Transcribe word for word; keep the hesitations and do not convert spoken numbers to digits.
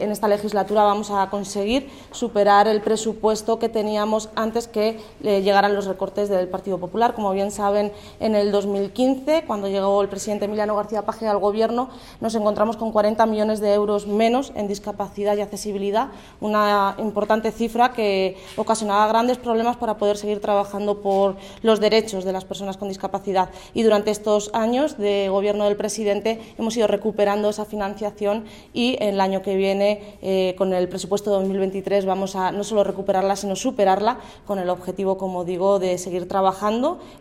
En esta legislatura vamos a conseguir superar el presupuesto que teníamos antes que eh, llegaran los recortes del Partido Popular. Como bien saben, en el dos mil quince, cuando llegó el presidente Emiliano García Paje al Gobierno, nos encontramos con cuarenta millones de euros menos en discapacidad y accesibilidad, una importante cifra que ocasionaba grandes problemas para poder seguir trabajando por los derechos de las personas con discapacidad. Y durante estos años de Gobierno del presidente hemos ido recuperando esa financiación y en el año que viene, Eh, con el presupuesto dos mil veintitrés, vamos a no solo recuperarla, sino superarla, con el objetivo, como digo, de seguir trabajando